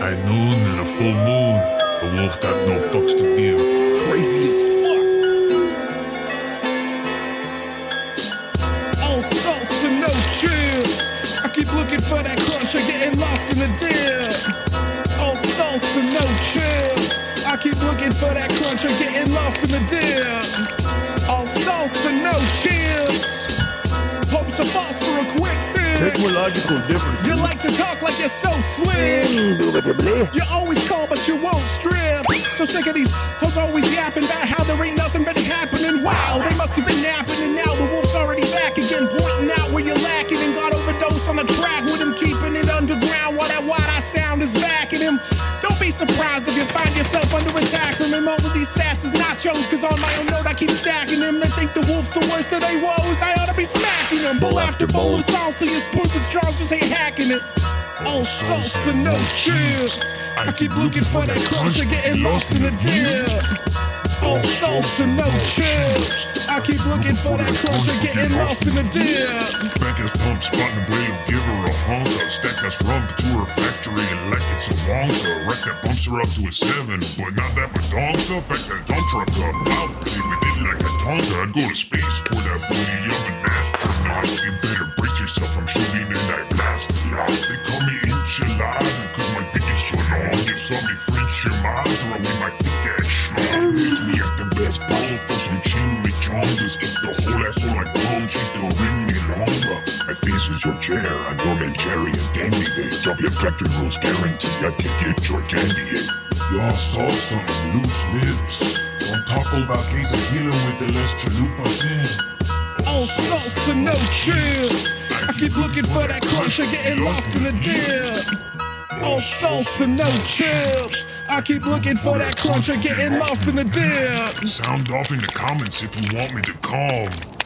High noon and a full moon. The wolf got no fucks to give. Crazy as fuck. All sauce and no chips. I keep looking for that crunch, I'm getting lost in the dip. All sauce and no chips. I keep looking for that crunch, I'm getting lost in the dip. All sauce and no chips. Hopes of false for a quick fix. Technological differences. You like to talk like you're so slick. You always call but you won't strip. So sick of these hoes always yapping about how there ain't nothing been happening. Wow, they must have been napping and now the wolf's already back again, pointing out where you're lacking and got overdose on the track with him, keeping it underground while that wide-eye sound is backing him. Don't be surprised if you find yourself under attack from him over these sats as nachos, cause on my own note I keep stacking him. They think the wolf's the worst of they woes, I ought to be smacking him. Bowl after bowl of salsa, your spoons and straws just ain't hacking it. All sauce and no chips. I keep looking for that crunch and getting lost in the dip. All sauce and no chips. I keep looking for that crunch and getting lost in the dip. Back as pump, spotting the blade, give her a honker. Stack us rump to her factory and like it's a Wonka. Wreck that bumps her up to a 7, but not that badonka. Back that dump truck up, I'll play with it like a Tonka. I'd go to space for that booty of an astronaut. You better brace yourself, I'm shooting and I blast it out. They call me enchilada cause my dick is so long. You saw me French your mouth, throw away my thick ass schlong. Makes me at the best bottle for some chimichangas. If the whole asshole I clone, she still ring me longer. My face is your chair, I'm your man Jerry and Dandy Days. Drop your factory rules, guarantee I can get your candy. Y'all saw some loose lips on Taco Bell quesadilla with the less chalupas in. All sauce and no chips. I keep looking for that crunch and getting lost in the dip. All sauce and no chips. I keep looking for that crunch and getting lost in the dip. Sound off in the comments if you want me to calm.